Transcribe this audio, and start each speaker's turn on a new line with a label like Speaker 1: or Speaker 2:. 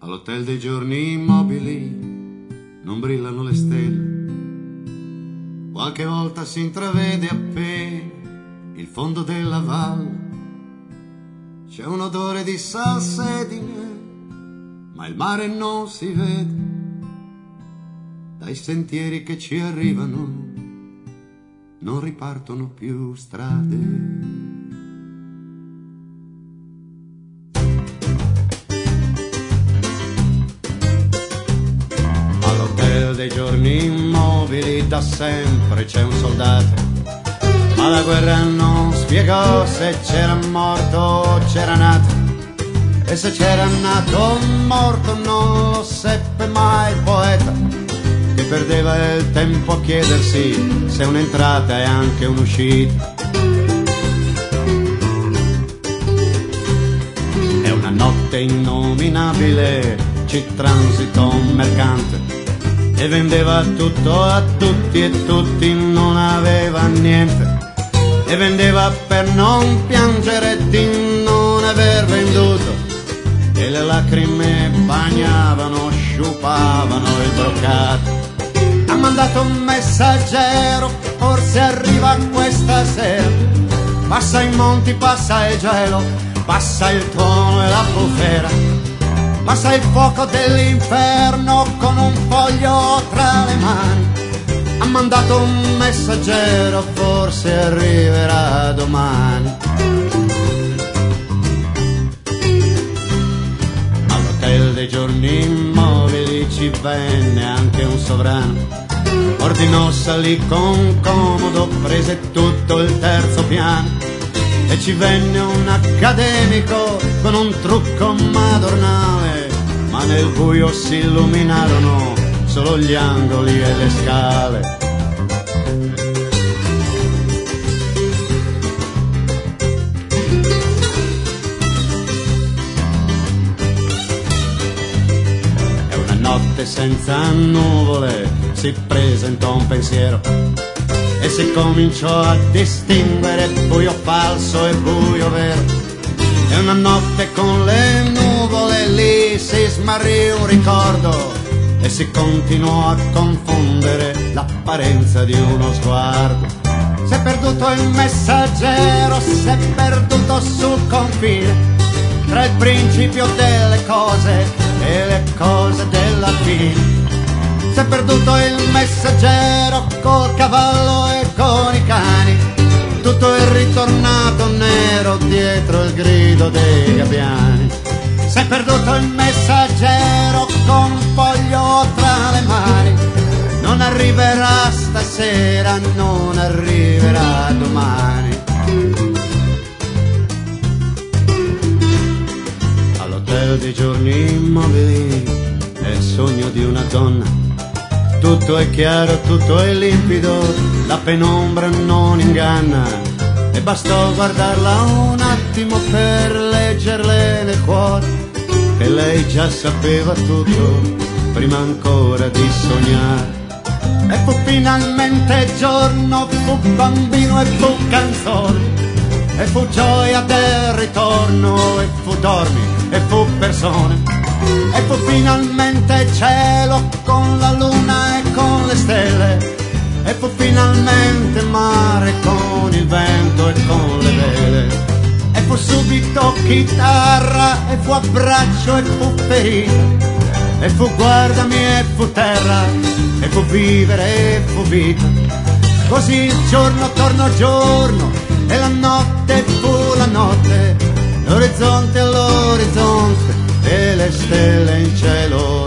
Speaker 1: All'hotel dei giorni immobili non brillano le stelle, qualche volta si intravede appena il fondo della valle, c'è un odore di salsedine, ma il mare non si vede dai sentieri che ci arrivano, non ripartono più strade. Dei giorni immobili da sempre c'è un soldato, ma la guerra non spiegò se c'era morto o c'era nato, e se c'era nato o morto non lo seppe mai il poeta, che perdeva il tempo a chiedersi se un'entrata è anche un'uscita. È una notte innominabile, ci transitò un mercante e vendeva tutto a tutti e tutti non aveva niente, e vendeva per non piangere di non aver venduto, e le lacrime bagnavano, sciupavano il broccato. Ha mandato un messaggero, forse arriva questa sera, passa i monti, passa il gelo, passa il tuono e la bufera, passa il fuoco dell'inferno con un foglio tra le mani. Ha mandato un messaggero, forse arriverà domani. All'hotel dei giorni immobili ci venne anche un sovrano, ordinò, salì con comodo, prese tutto il terzo piano, e ci venne un accademico con un trucco madornale, ma nel buio si illuminarono solo gli angoli e le scale. E una notte senza nuvole si presentò un pensiero e si cominciò a distinguere buio falso e buio vero. E una notte con le nuvole lì si smarrì un ricordo e si continuò a confondere l'apparenza di uno sguardo. S'è perduto il messaggero, s'è perduto sul confine tra il principio delle cose e le cose della fine. S'è perduto il messaggero col cavallo e con i cani, tutto è ritornato nero dietro il grido dei gabbiani. S'è perduto il messaggero con un foglio tra le mani, non arriverà stasera, non arriverà domani. All'hotel dei giorni immobili è il sogno di una donna, tutto è chiaro, tutto è limpido, la penombra non inganna, e bastò guardarla un attimo per leggerle nel cuore, che lei già sapeva tutto prima ancora di sognare. E fu finalmente giorno, fu bambino e fu canzone, e fu gioia del ritorno, e fu dormi, e fu persone, e fu finalmente cielo con la luna e con le stelle, e fu finalmente mare con il vento e con le vele, e fu subito chitarra, e fu abbraccio e fu ferita, e fu guardami e fu terra, e fu vivere e fu vita. Così il giorno tornò giorno e la notte fu la notte, l'orizzonte all'orizzonte e le stelle in cielo